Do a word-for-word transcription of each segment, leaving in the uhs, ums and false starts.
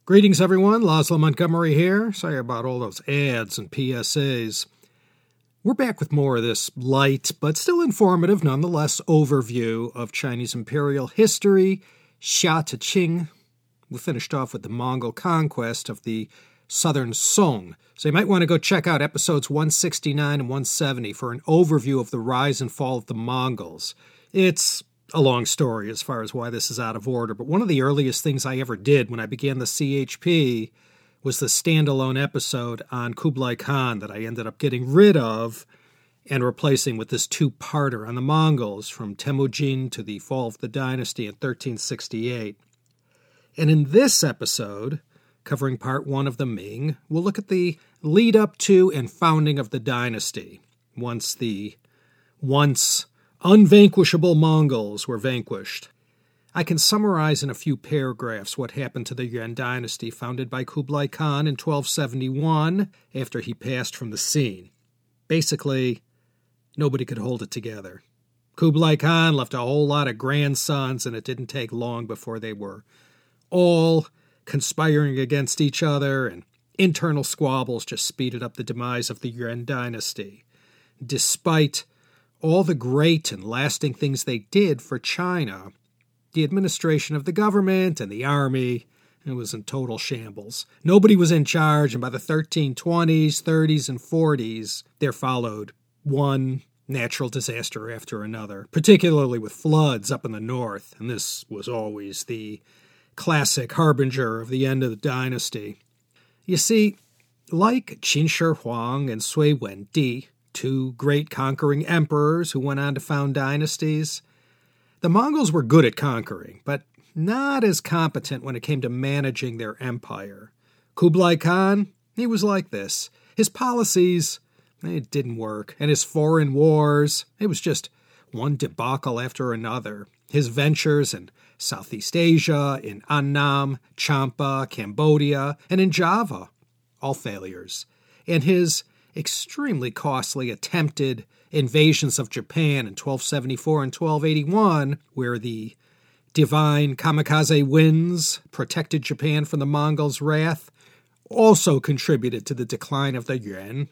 Greetings, everyone. Laszlo Montgomery here. Sorry about all those ads and P S As. We're back with more of this light, but still informative, nonetheless, overview of Chinese imperial history, Xia to Qing. We finished off with the Mongol conquest of the southern Song. So you might want to go check out episodes one sixty-nine and one seventy for an overview of the rise and fall of the Mongols. It's a long story as far as why this is out of order, but one of the earliest things I ever did when I began the C H P was the standalone episode on Kublai Khan that I ended up getting rid of and replacing with this two-parter on the Mongols from Temujin to the fall of the dynasty in thirteen sixty-eight. And in this episode, covering part one of the Ming, we'll look at the lead up to and founding of the dynasty, once the once unvanquishable Mongols were vanquished. I can summarize in a few paragraphs what happened to the Yuan dynasty founded by Kublai Khan in twelve seventy-one after he passed from the scene. Basically, nobody could hold it together. Kublai Khan left a whole lot of grandsons, and it didn't take long before they were all conspiring against each other, and internal squabbles just speeded up the demise of the Yuan dynasty. Despite all the great and lasting things they did for China, the administration of the government and the army, it was in total shambles. Nobody was in charge, and by the thirteen twenties, thirties, and forties, there followed one natural disaster after another, particularly with floods up in the north, and this was always the classic harbinger of the end of the dynasty. You see, like Qin Shi Huang and Sui Wendi, two great conquering emperors who went on to found dynasties, the Mongols were good at conquering, but not as competent when it came to managing their empire. Kublai Khan, he was like this. His policies, it didn't work, and his foreign wars, it was just one debacle after another. His ventures in Southeast Asia, in Annam, Champa, Cambodia, and in Java, all failures. And his extremely costly attempted invasions of Japan in twelve seventy-four and twelve eighty-one, where the divine kamikaze winds protected Japan from the Mongols' wrath, also contributed to the decline of the Yuan.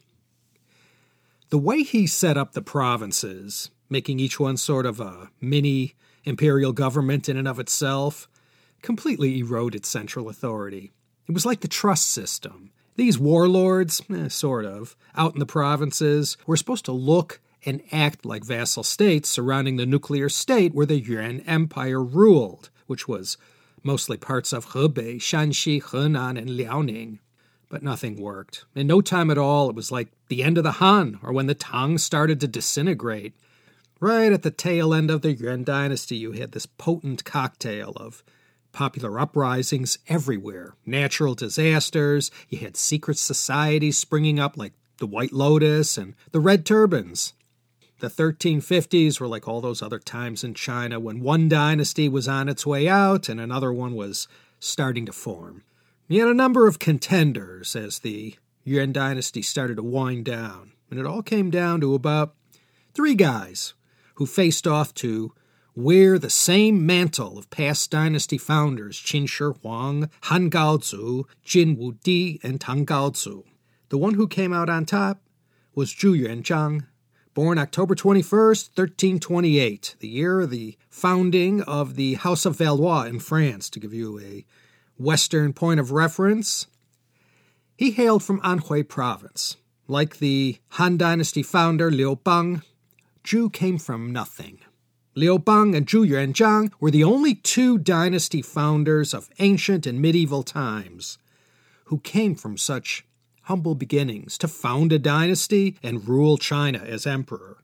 The way he set up the provinces, making each one sort of a mini imperial government in and of itself, completely eroded central authority. It was like the trust system. These warlords, eh, sort of, out in the provinces, were supposed to look and act like vassal states surrounding the nuclear state where the Yuan Empire ruled, which was mostly parts of Hebei, Shanxi, Henan, and Liaoning. But nothing worked. In no time at all, it was like the end of the Han, or when the Tang started to disintegrate. Right at the tail end of the Yuan dynasty, you had this potent cocktail of popular uprisings everywhere, natural disasters, you had secret societies springing up like the White Lotus and the Red Turbans. The thirteen fifties were like all those other times in China when one dynasty was on its way out and another one was starting to form. You had a number of contenders as the Yuan dynasty started to wind down, and it all came down to about three guys who faced off to wear the same mantle of past dynasty founders Qin Shi Huang, Han Gaozu, Jin Wudi, and Tang Gaozu. The one who came out on top was Zhu Yuanzhang, born October twenty-first, thirteen twenty-eight, the year of the founding of the House of Valois in France, to give you a Western point of reference. He hailed from Anhui province. Like the Han Dynasty founder Liu Bang, Zhu came from nothing. Liu Bang and Zhu Yuanzhang were the only two dynasty founders of ancient and medieval times who came from such humble beginnings to found a dynasty and rule China as emperor.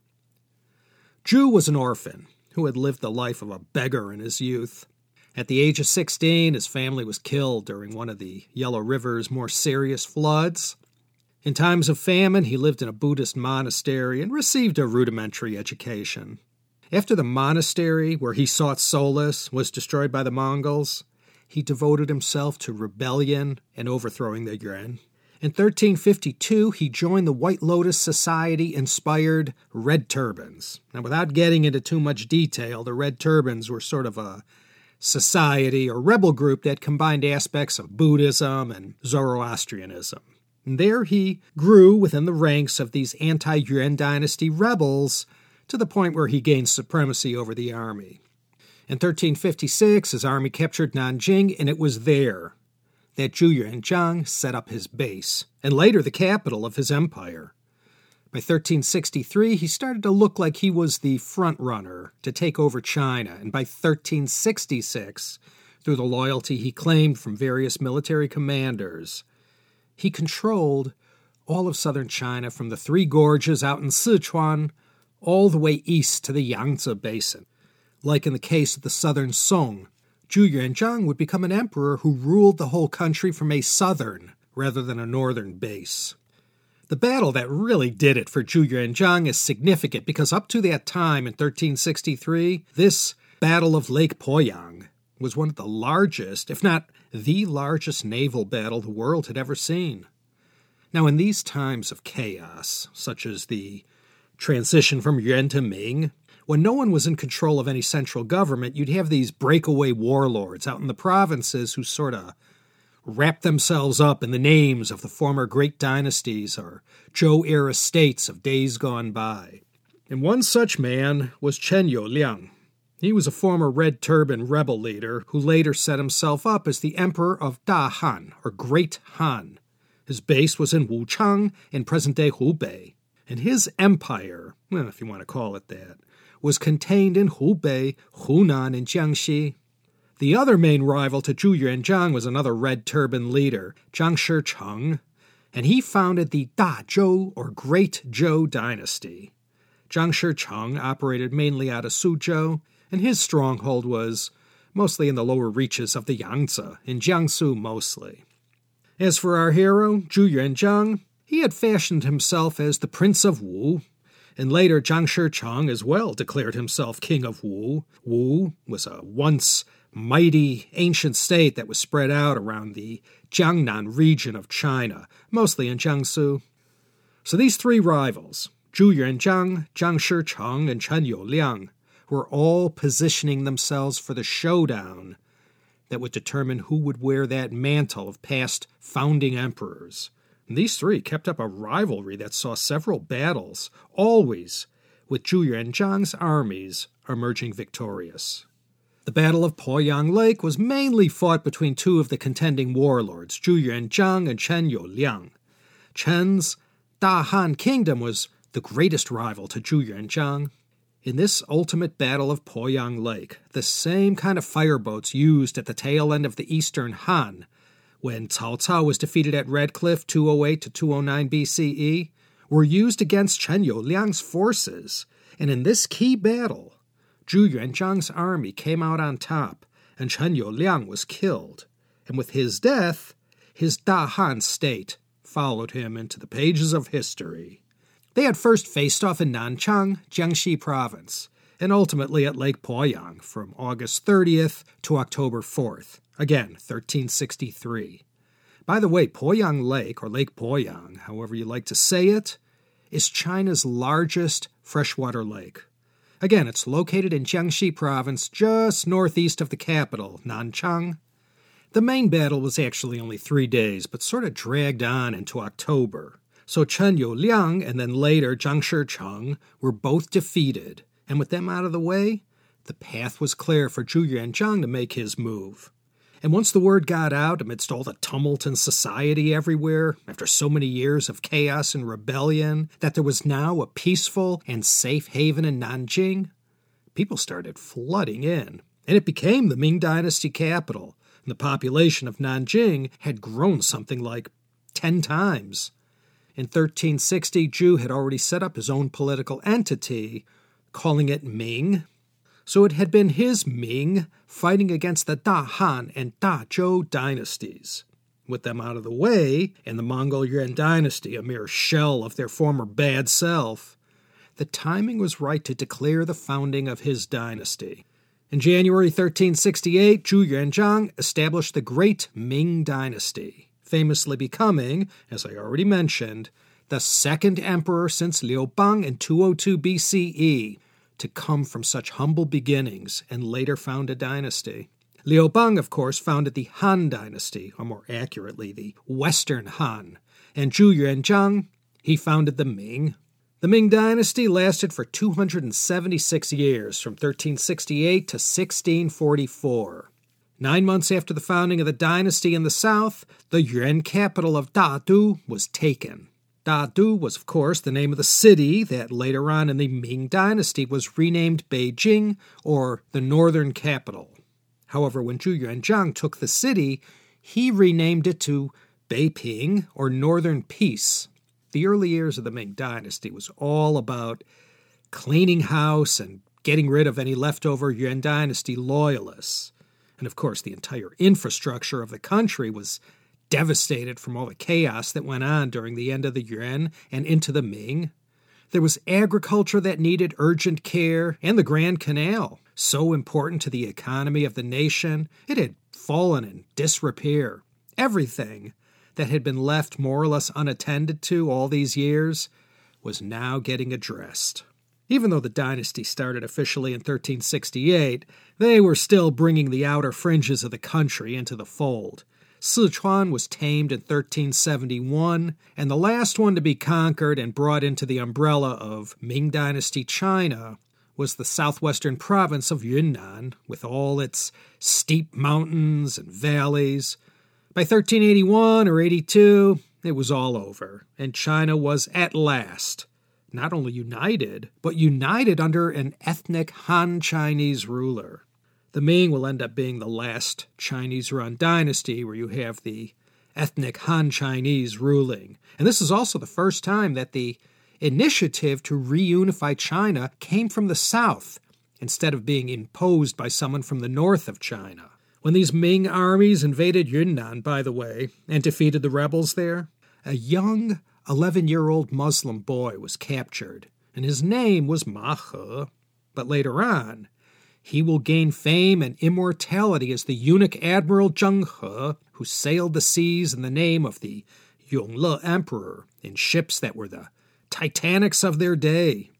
Zhu was an orphan who had lived the life of a beggar in his youth. At the age of sixteen, his family was killed during one of the Yellow River's more serious floods. In times of famine, he lived in a Buddhist monastery and received a rudimentary education. After the monastery, where he sought solace, was destroyed by the Mongols, he devoted himself to rebellion and overthrowing the Yuan. In thirteen fifty-two, he joined the White Lotus Society-inspired Red Turbans. Now, without getting into too much detail, the Red Turbans were sort of a society or rebel group that combined aspects of Buddhism and Zoroastrianism. And there he grew within the ranks of these anti-Yuan dynasty rebels to the point where he gained supremacy over the army. In thirteen fifty-six, his army captured Nanjing, and it was there that Zhu Yuanzhang set up his base, and later the capital of his empire. By thirteen sixty-three, he started to look like he was the front-runner to take over China, and by thirteen sixty-six, through the loyalty he claimed from various military commanders, he controlled all of southern China from the Three Gorges out in Sichuan all the way east to the Yangtze Basin. Like in the case of the southern Song, Zhu Yuanzhang would become an emperor who ruled the whole country from a southern rather than a northern base. The battle that really did it for Zhu Yuanzhang is significant because up to that time in thirteen sixty-three, this Battle of Lake Poyang was one of the largest, if not the largest naval battle the world had ever seen. Now, in these times of chaos, such as the transition from Yuan to Ming, when no one was in control of any central government, you'd have these breakaway warlords out in the provinces who sort of wrapped themselves up in the names of the former great dynasties or Zhou-era states of days gone by. And one such man was Chen Youliang. He was a former Red Turban rebel leader who later set himself up as the emperor of Da Han, or Great Han. His base was in Wuchang in present-day Hubei, and his empire, well, if you want to call it that, was contained in Hubei, Hunan, and Jiangxi. The other main rival to Zhu Yuanzhang was another Red Turban leader, Zhang Shicheng, and he founded the Da Zhou, or Great Zhou dynasty. Zhang Shicheng operated mainly out of Suzhou, and his stronghold was mostly in the lower reaches of the Yangtze, in Jiangsu mostly. As for our hero, Zhu Yuanzhang, he had fashioned himself as the Prince of Wu, and later Zhang Shicheng as well declared himself King of Wu. Wu was a once mighty ancient state that was spread out around the Jiangnan region of China, mostly in Jiangsu. So these three rivals, Zhu Yuanzhang, Zhang Shicheng, and Chen Youliang, were all positioning themselves for the showdown that would determine who would wear that mantle of past founding emperors. And these three kept up a rivalry that saw several battles, always with Zhu Yuanzhang's armies emerging victorious. The Battle of Poyang Lake was mainly fought between two of the contending warlords, Zhu Yuanzhang and Chen Youliang. Chen's Da Han Kingdom was the greatest rival to Zhu Yuanzhang. In this ultimate battle of Poyang Lake, the same kind of fireboats used at the tail end of the Eastern Han, when Cao Cao was defeated at Red Cliff two oh eight to two oh nine B C E, were used against Chen Youliang's forces, and in this key battle, Zhu Yuanzhang's army came out on top, and Chen Youliang was killed, and with his death, his Da Han state followed him into the pages of history. They had first faced off in Nanchang, Jiangxi province, and ultimately at Lake Poyang from August thirtieth to October fourth, again, thirteen sixty-three. By the way, Poyang Lake, or Lake Poyang, however you like to say it, is China's largest freshwater lake. Again, it's located in Jiangxi province, just northeast of the capital, Nanchang. The main battle was actually only three days, but sort of dragged on into October. So Chen Youliang and then later Zhang Shicheng were both defeated, and with them out of the way, the path was clear for Zhu Yuanzhang to make his move. And once the word got out amidst all the tumult in society everywhere, after so many years of chaos and rebellion, that there was now a peaceful and safe haven in Nanjing, people started flooding in, and it became the Ming Dynasty capital, and the population of Nanjing had grown something like ten times. In thirteen sixty, Zhu had already set up his own political entity, calling it Ming. So it had been his Ming fighting against the Da Han and Da Zhou dynasties. With them out of the way, and the Mongol Yuan dynasty a mere shell of their former bad self, the timing was right to declare the founding of his dynasty. In January thirteen sixty-eight, Zhu Yuanzhang established the Great Ming Dynasty, famously becoming, as I already mentioned, the second emperor since Liu Bang in two oh two B C E to come from such humble beginnings and later found a dynasty. Liu Bang, of course, founded the Han Dynasty, or more accurately, the Western Han. And Zhu Yuanzhang, he founded the Ming. The Ming Dynasty lasted for two hundred seventy-six years, from thirteen sixty-eight to sixteen forty-four. Nine months after the founding of the dynasty in the south, the Yuan capital of Dadu was taken. Dadu was, of course, the name of the city that later on in the Ming Dynasty was renamed Beijing, or the northern capital. However, when Zhu Yuanzhang took the city, he renamed it to Beiping, or Northern Peace. The early years of the Ming Dynasty was all about cleaning house and getting rid of any leftover Yuan Dynasty loyalists. And of course, the entire infrastructure of the country was devastated from all the chaos that went on during the end of the Yuan and into the Ming. There was agriculture that needed urgent care, and the Grand Canal, so important to the economy of the nation, it had fallen in disrepair. Everything that had been left more or less unattended to all these years was now getting addressed. Even though the dynasty started officially in thirteen sixty-eight, they were still bringing the outer fringes of the country into the fold. Sichuan was tamed in thirteen seventy-one, and the last one to be conquered and brought into the umbrella of Ming Dynasty China was the southwestern province of Yunnan, with all its steep mountains and valleys. By thirteen eighty-one or eighty-two, it was all over, and China was at last not only united, but united under an ethnic Han Chinese ruler. The Ming will end up being the last Chinese-run dynasty where you have the ethnic Han Chinese ruling. And this is also the first time that the initiative to reunify China came from the south, instead of being imposed by someone from the north of China. When these Ming armies invaded Yunnan, by the way, and defeated the rebels there, a young eleven-year-old Muslim boy was captured, and his name was Ma He. But later on, he will gain fame and immortality as the eunuch Admiral Zheng He, who sailed the seas in the name of the Yongle Emperor in ships that were the Titanics of their day.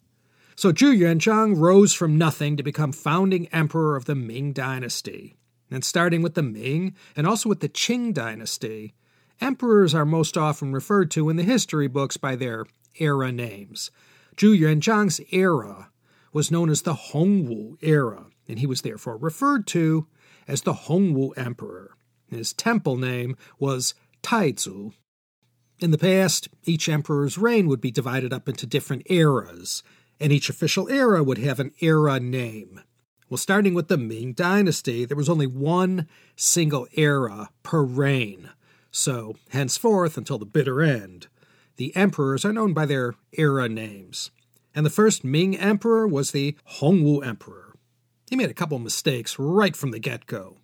So Zhu Yuanzhang rose from nothing to become founding emperor of the Ming Dynasty. And starting with the Ming, and also with the Qing Dynasty, emperors are most often referred to in the history books by their era names. Zhu Yuanzhang's era was known as the Hongwu era, and he was therefore referred to as the Hongwu Emperor. His temple name was Taizu. In the past, each emperor's reign would be divided up into different eras, and each official era would have an era name. Well, starting with the Ming Dynasty, there was only one single era per reign. So, henceforth, until the bitter end, the emperors are known by their era names. And the first Ming emperor was the Hongwu Emperor. He made a couple mistakes right from the get-go.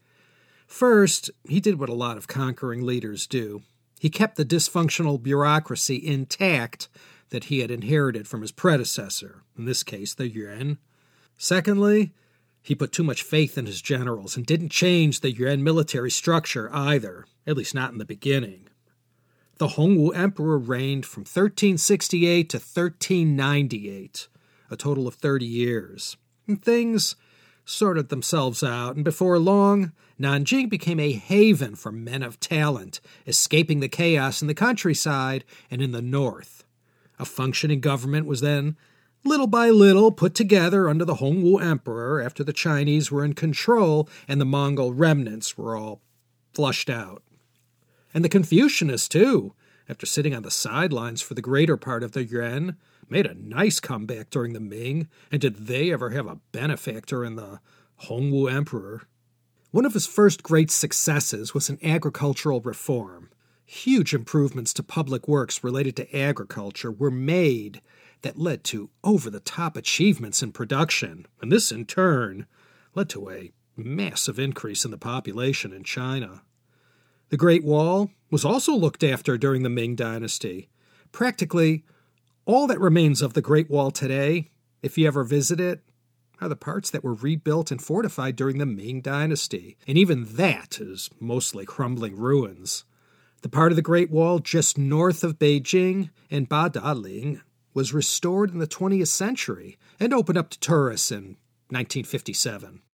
First, he did what a lot of conquering leaders do. He kept the dysfunctional bureaucracy intact that he had inherited from his predecessor, in this case, the Yuan. Secondly, he put too much faith in his generals and didn't change the Yuan military structure either, at least not in the beginning. The Hongwu Emperor reigned from thirteen sixty-eight to thirteen ninety-eight, a total of thirty years. And things sorted themselves out, and before long, Nanjing became a haven for men of talent, escaping the chaos in the countryside and in the north. A functioning government was then, little by little, put together under the Hongwu Emperor after the Chinese were in control and the Mongol remnants were all flushed out. And the Confucianists, too, after sitting on the sidelines for the greater part of the Yuan, made a nice comeback during the Ming, and did they ever have a benefactor in the Hongwu Emperor? One of his first great successes was an agricultural reform. Huge improvements to public works related to agriculture were made that led to over-the-top achievements in production, and this, in turn, led to a massive increase in the population in China. The Great Wall was also looked after during the Ming Dynasty. Practically all that remains of the Great Wall today, if you ever visit it, are the parts that were rebuilt and fortified during the Ming Dynasty, and even that is mostly crumbling ruins. The part of the Great Wall just north of Beijing and Badaling was restored in the twentieth century and opened up to tourists in nineteen fifty-seven.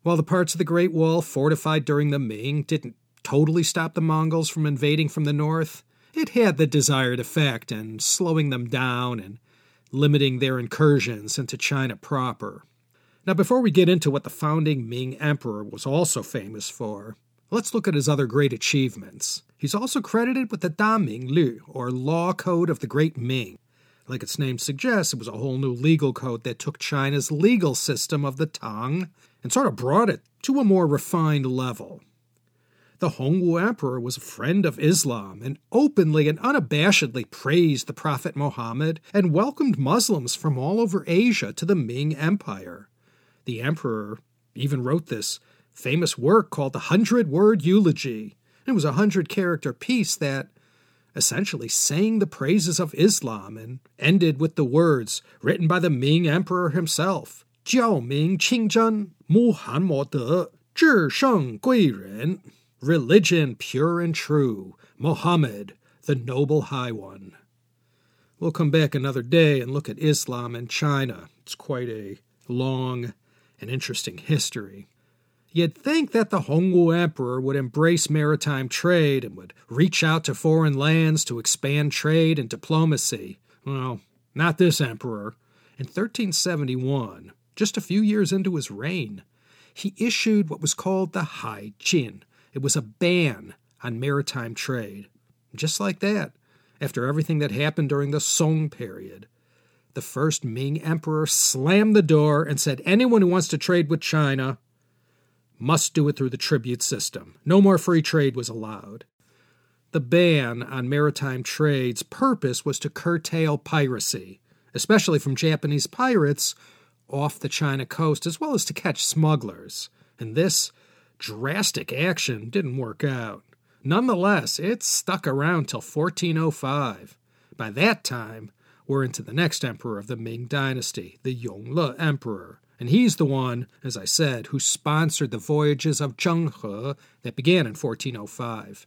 While the parts of the Great Wall fortified during the Ming didn't totally stop the Mongols from invading from the north, it had the desired effect in slowing them down and limiting their incursions into China proper. Now, before we get into what the founding Ming emperor was also famous for, let's look at his other great achievements. He's also credited with the Da Ming Lu, or Law Code of the Great Ming. Like its name suggests, it was a whole new legal code that took China's legal system of the Tang and sort of brought it to a more refined level. The Hongwu Emperor was a friend of Islam and openly and unabashedly praised the Prophet Muhammad and welcomed Muslims from all over Asia to the Ming Empire. The emperor even wrote this famous work called the Hundred-Word Eulogy. It was a hundred-character piece that essentially sang the praises of Islam and ended with the words written by the Ming Emperor himself, Jiao Ming Qingzhen Mu Han Mo De Zhi Sheng Gui Ren. Religion pure and true, Muhammad, the noble high one. We'll come back another day and look at Islam and China. It's quite a long and interesting history. You'd think that the Hongwu Emperor would embrace maritime trade and would reach out to foreign lands to expand trade and diplomacy. Well, not this emperor. In thirteen seventy-one, just a few years into his reign, he issued what was called the Hai Jin. It was a ban on maritime trade. Just like that, after everything that happened during the Song period, the first Ming emperor slammed the door and said anyone who wants to trade with China must do it through the tribute system. No more free trade was allowed. The ban on maritime trade's purpose was to curtail piracy, especially from Japanese pirates off the China coast, as well as to catch smugglers. And this drastic action didn't work out. Nonetheless, it stuck around till fourteen oh five. By that time, we're into the next emperor of the Ming dynasty, the Yongle Emperor. And he's the one, as I said, who sponsored the voyages of Zheng He that began in fourteen oh five.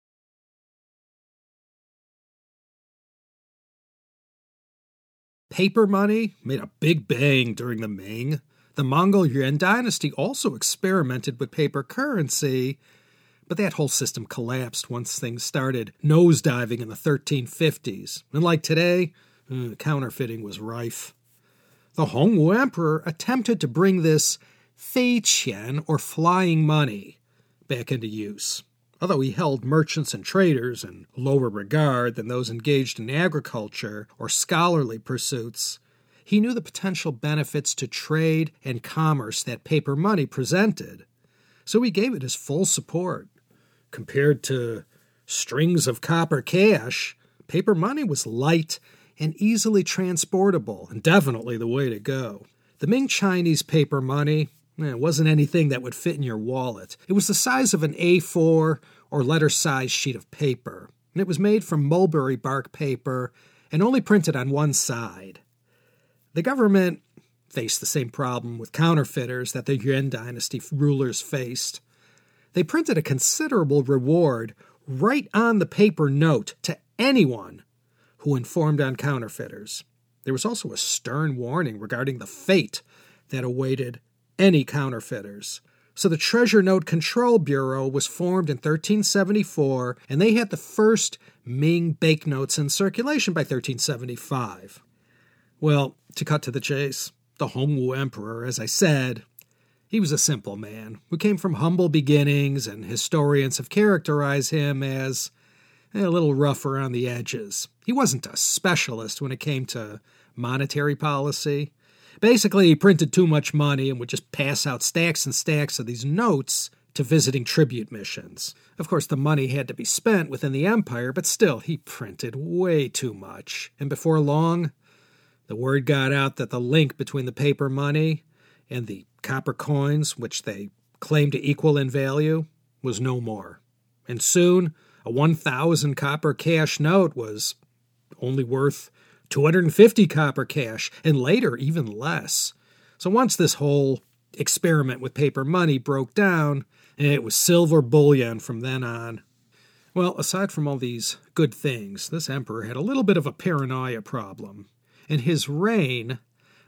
Paper money made a big bang during the Ming. The Mongol Yuan dynasty also experimented with paper currency, but that whole system collapsed once things started nosediving in the thirteen fifties. And like today, uh, counterfeiting was rife. The Hongwu Emperor attempted to bring this fei qian, or flying money, back into use. Although he held merchants and traders in lower regard than those engaged in agriculture or scholarly pursuits, he knew the potential benefits to trade and commerce that paper money presented, so he gave it his full support. Compared to strings of copper cash, paper money was light and easily transportable, and definitely the way to go. The Ming Chinese paper money eh, wasn't anything that would fit in your wallet. It was the size of an A four or letter-sized sheet of paper, and it was made from mulberry bark paper and only printed on one side. The government faced the same problem with counterfeiters that the Yuan dynasty rulers faced. They printed a considerable reward right on the paper note to anyone who informed on counterfeiters. There was also a stern warning regarding the fate that awaited any counterfeiters. So the Treasure Note Control Bureau was formed in thirteen seventy-four, and they had the first Ming banknotes in circulation by thirteen seventy-five. Well, to cut to the chase, the Hongwu Emperor, as I said, he was a simple man who came from humble beginnings, and historians have characterized him as a little rough around the edges. He wasn't a specialist when it came to monetary policy. Basically, he printed too much money and would just pass out stacks and stacks of these notes to visiting tribute missions. Of course, the money had to be spent within the empire, but still, he printed way too much. And before long, the word got out that the link between the paper money and the copper coins, which they claimed to equal in value, was no more. And soon, a one thousand copper cash note was only worth two hundred fifty copper cash, and later even less. So once this whole experiment with paper money broke down, it was silver bullion from then on. Well, aside from all these good things, this emperor had a little bit of a paranoia problem. In his reign,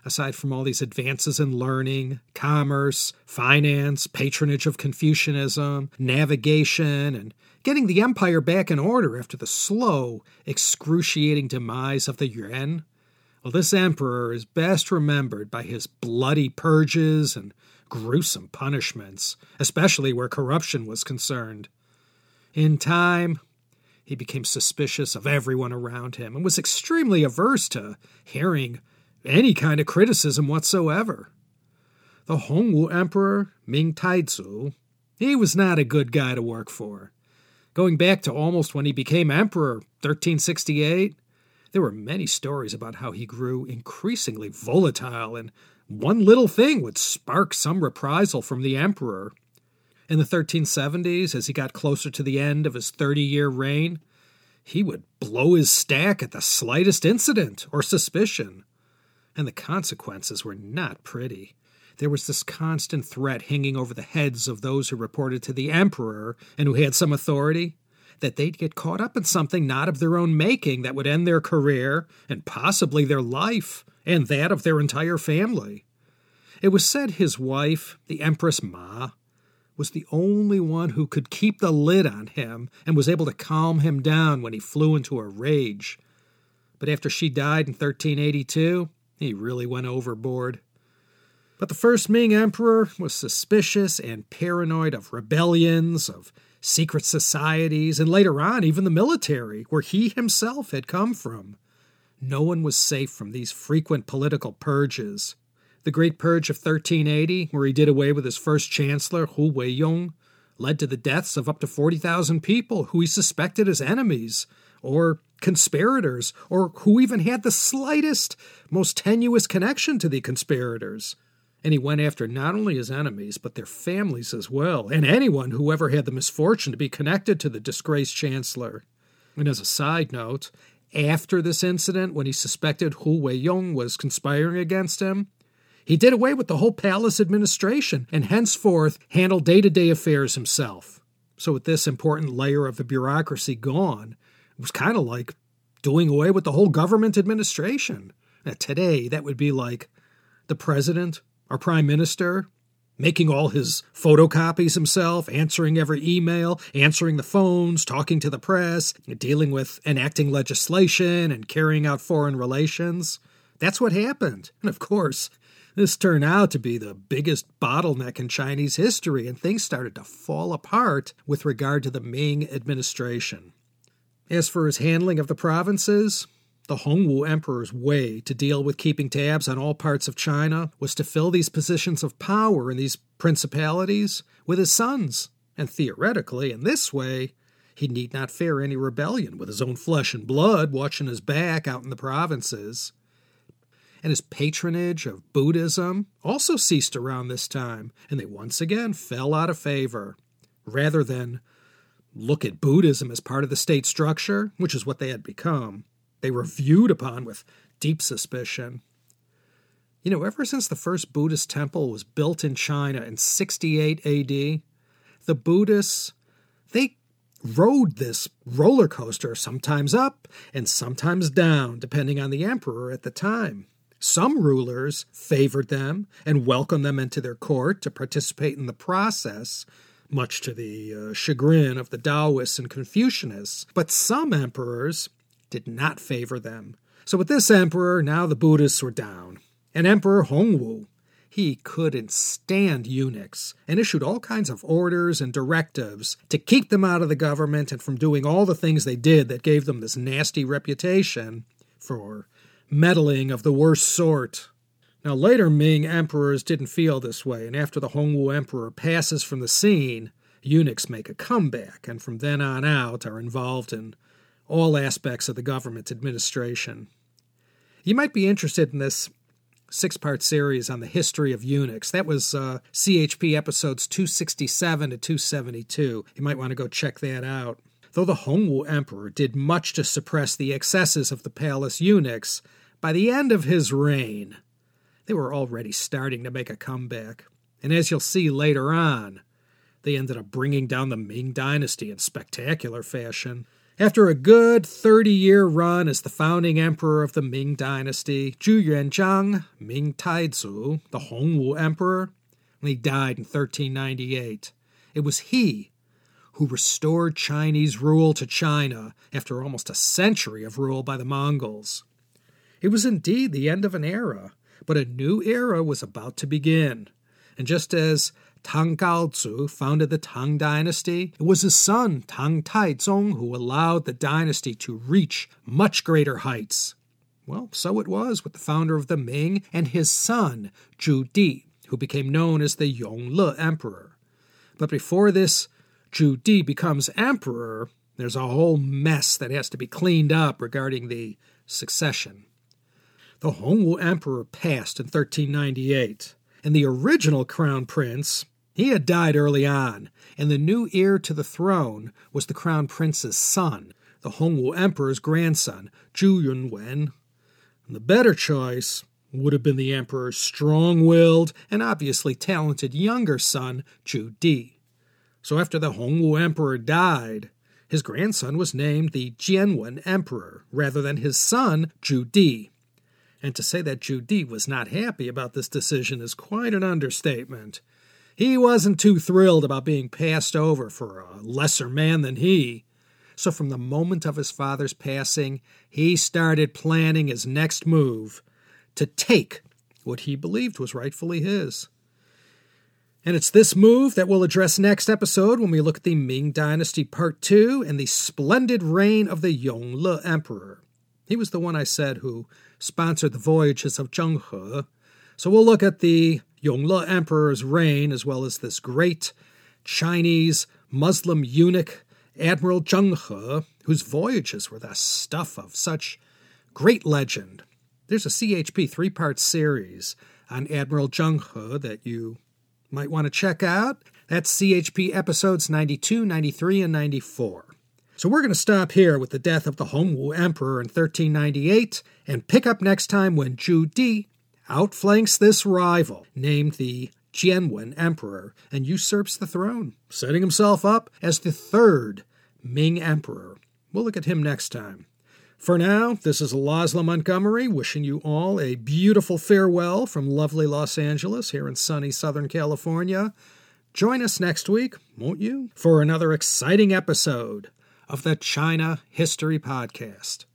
Aside from all these advances in learning, commerce, finance, patronage of Confucianism, navigation, and getting the empire back in order after the slow, excruciating demise of the yuan, well, this emperor is best remembered by his bloody purges and gruesome punishments, especially where corruption was concerned. In time, he became suspicious of everyone around him and was extremely averse to hearing any kind of criticism whatsoever. The Hongwu Emperor, Ming Taizu, he was not a good guy to work for. Going back to almost when he became emperor, thirteen sixty-eight, there were many stories about how he grew increasingly volatile, and one little thing would spark some reprisal from the emperor. In the thirteen seventies, as he got closer to the end of his thirty-year reign, he would blow his stack at the slightest incident or suspicion. And the consequences were not pretty. There was this constant threat hanging over the heads of those who reported to the emperor and who had some authority, that they'd get caught up in something not of their own making that would end their career and possibly their life and that of their entire family. It was said his wife, the Empress Ma, was the only one who could keep the lid on him and was able to calm him down when he flew into a rage. But after she died in thirteen eighty-two, he really went overboard. But the first Ming emperor was suspicious and paranoid of rebellions, of secret societies, and later on even the military, where he himself had come from. No one was safe from these frequent political purges. The Great Purge of thirteen eighty, where he did away with his first chancellor, Hu Weiyong, led to the deaths of up to forty thousand people who he suspected as enemies, or conspirators, or who even had the slightest, most tenuous connection to the conspirators. And he went after not only his enemies, but their families as well, and anyone who ever had the misfortune to be connected to the disgraced chancellor. And as a side note, after this incident, when he suspected Hu Weiyong was conspiring against him, he did away with the whole palace administration and henceforth handled day-to-day affairs himself. So with this important layer of the bureaucracy gone, it was kind of like doing away with the whole government administration. Now, today, that would be like the president, our prime minister, making all his photocopies himself, answering every email, answering the phones, talking to the press, dealing with enacting legislation and carrying out foreign relations. That's what happened. And of course, this turned out to be the biggest bottleneck in Chinese history, and things started to fall apart with regard to the Ming administration. As for his handling of the provinces, the Hongwu Emperor's way to deal with keeping tabs on all parts of China was to fill these positions of power in these principalities with his sons, and theoretically, in this way, he need not fear any rebellion with his own flesh and blood watching his back out in the provinces. And his patronage of Buddhism also ceased around this time, and they once again fell out of favor. Rather than look at Buddhism as part of the state structure, which is what they had become, they were viewed upon with deep suspicion. You know, ever since the first Buddhist temple was built in China in sixty-eight A D, the Buddhists, they rode this roller coaster, sometimes up and sometimes down, depending on the emperor at the time. Some rulers favored them and welcomed them into their court to participate in the process, much to the uh, chagrin of the Taoists and Confucianists. But some emperors did not favor them. So with this emperor, now the Buddhists were down. And Emperor Hongwu, he couldn't stand eunuchs and issued all kinds of orders and directives to keep them out of the government and from doing all the things they did that gave them this nasty reputation for meddling of the worst sort. Now, later Ming emperors didn't feel this way, and after the Hongwu emperor passes from the scene, eunuchs make a comeback, and from then on out are involved in all aspects of the government administration. You might be interested in this six-part series on the history of eunuchs. That was uh, C H P episodes two sixty-seven to two seventy-two. You might want to go check that out. Though the Hongwu emperor did much to suppress the excesses of the palace eunuchs, by the end of his reign, they were already starting to make a comeback. And as you'll see later on, they ended up bringing down the Ming dynasty in spectacular fashion. After a good thirty-year run as the founding emperor of the Ming Dynasty, Zhu Yuanzhang, Ming Taizu, the Hongwu Emperor, he died in thirteen ninety-eight. It was he who restored Chinese rule to China after almost a century of rule by the Mongols. It was indeed the end of an era, but a new era was about to begin. And just as Tang Gaozu founded the Tang Dynasty, it was his son, Tang Taizong, who allowed the dynasty to reach much greater heights. Well, so it was with the founder of the Ming and his son, Zhu Di, who became known as the Yongle Emperor. But before this Zhu Di becomes emperor, there's a whole mess that has to be cleaned up regarding the succession. The Hongwu Emperor passed in thirteen ninety-eight, and the original crown prince, he had died early on, and the new heir to the throne was the crown prince's son, the Hongwu Emperor's grandson, Zhu Yunwen. And the better choice would have been the emperor's strong-willed and obviously talented younger son, Zhu Di. So after the Hongwu Emperor died, his grandson was named the Jianwen Emperor, rather than his son, Zhu Di. And to say that Zhu Di was not happy about this decision is quite an understatement. He wasn't too thrilled about being passed over for a lesser man than he. So from the moment of his father's passing, he started planning his next move to take what he believed was rightfully his. And it's this move that we'll address next episode when we look at the Ming Dynasty Part two and the splendid reign of the Yongle Emperor. He was the one I said who sponsored the voyages of Zheng He. So we'll look at the Yongle Emperor's reign, as well as this great Chinese Muslim eunuch, Admiral Zheng He, whose voyages were the stuff of such great legend. There's a C H P three-part series on Admiral Zheng He that you might want to check out. That's C H P episodes ninety-two, ninety-three, and ninety-four. So we're going to stop here with the death of the Hongwu Emperor in thirteen ninety-eight and pick up next time when Zhu Di outflanks this rival, named the Jianwen Emperor, and usurps the throne, setting himself up as the third Ming Emperor. We'll look at him next time. For now, this is Laszlo Montgomery wishing you all a beautiful farewell from lovely Los Angeles here in sunny Southern California. Join us next week, won't you, for another exciting episode of the China History Podcast.